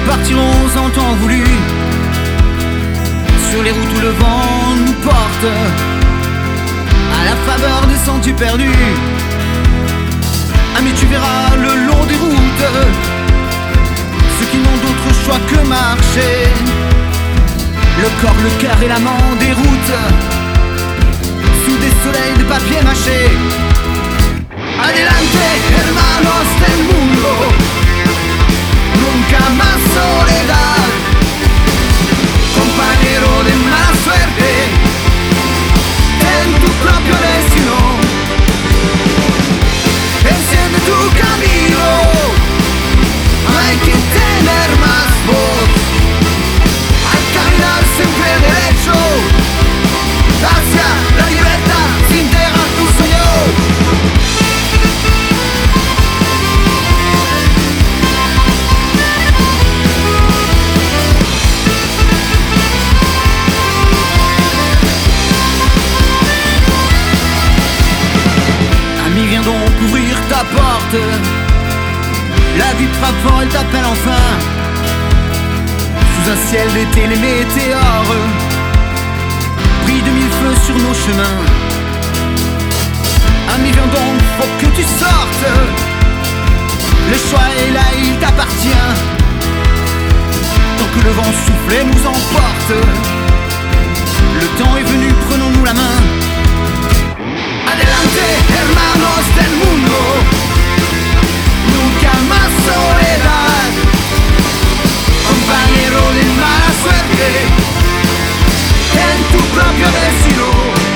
partirons en temps voulu, sur les routes où le vent nous porte, à la faveur des sentiers perdus. Ami, tu verras le long des routes ceux qui n'ont d'autre choix que marcher, le corps, le cœur et l'amant déroute sous des soleils de papier mâché. Adelante, hermanos del mundo, nunca más soledad, compañero de mala suerte en tu propio destino. Enciende tu camino, hay que tener más voz, al caminar siempre derecho hacia la libertad sin dejar tu sueño. Ami, viens donc ouvrir ta porte, la vie frappe fort, elle t'appelle enfin, sous un ciel d'été les météores brillent de mille feux sur nos chemins. Ami, viens donc, faut que tu sortes, le choix est là, il t'appartient. Tant que le vent souffle et nous emporte, le temps est venu, prenons-nous la main. Adelante, hermanos del mundo, nunca más soledad, compañero de mala suerte en tu propio destino.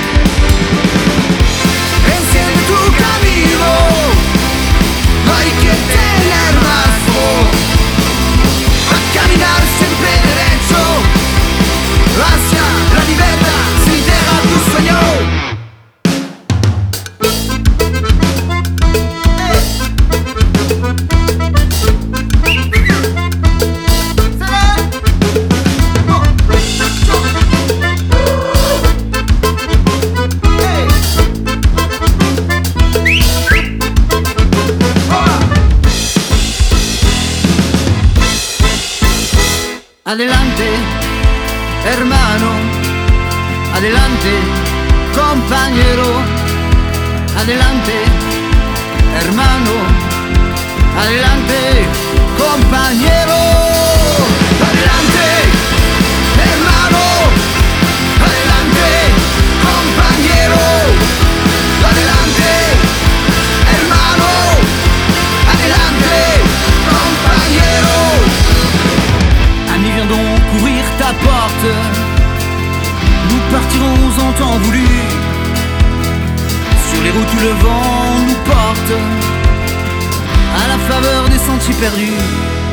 Enciende tu camino, hay que tener más voz, a caminar siempre derecho hacia la libertad sin dejar tu sueño. Adelante, hermano, adelante, compañero, adelante, hermano, adelante, compañero, adelante, hermano, adelante, compañero, adelante, hermano, adelante, compañero. Ami, viens donc ouvrir ta porte, nous partirons en temps voulu, sur les routes où le vent nous porte, à la faveur des sentiers perdus.